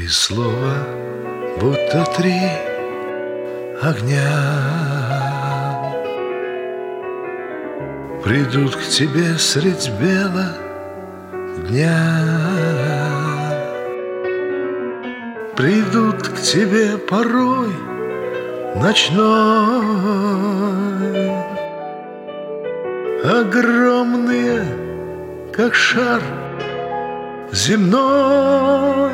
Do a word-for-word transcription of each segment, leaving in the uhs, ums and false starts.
слова, будто три огня, придут к тебе средь бела дня, придут к тебе порой ночной, огромные, как шар земной,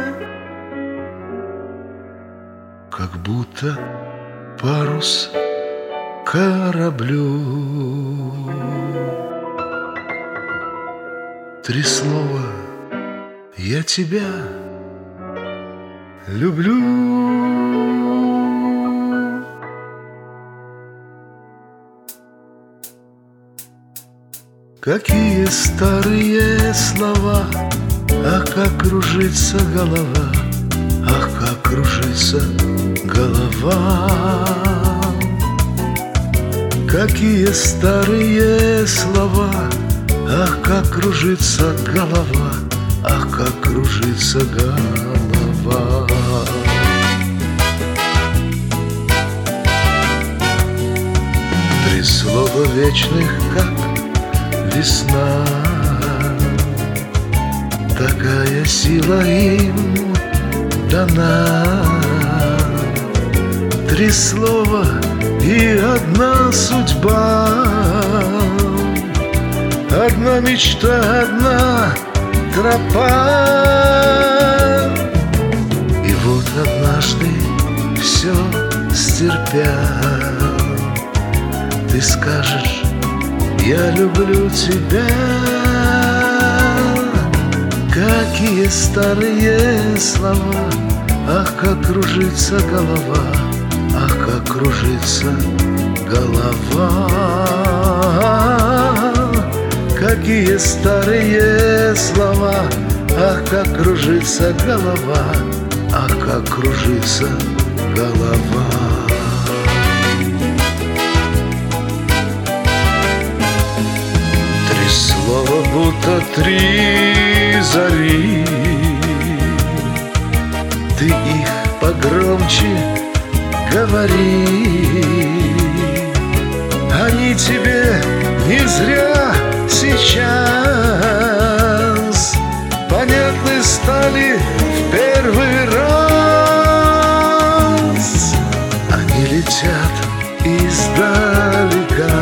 как будто парус кораблю. Три слова: я тебя люблю. Какие старые слова, ах, как кружится голова, ах, как кружится голова. Какие старые слова, ах, как кружится голова, ах, как кружится голова. Три слова вечных, как весна, такая сила им дана. Три слова и одна судьба, одна мечта, одна тропа. И вот однажды все стерпя, ты скажешь: я люблю тебя. Какие старые слова, ах, как кружится голова, ах, как кружится голова. Какие старые слова, ах, как кружится голова, ах, как кружится голова. Три слова, будто три зари, ты их погромче говори. Они тебе не зря сейчас понятны стали в первый раз. Они летят издалека,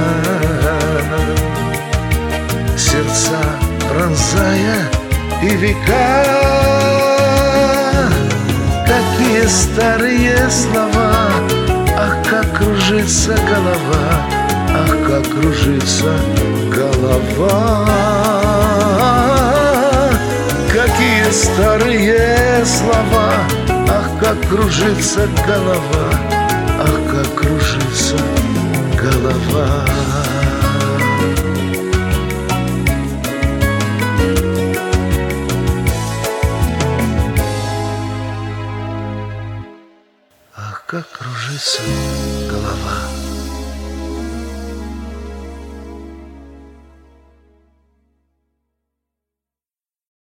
сердца пронзая и века. Какие старые слова, ах, как кружится голова, ах, как кружится голова. Какие старые слова, ах, как кружится голова, ах, как кружится голова. Ах, как кружится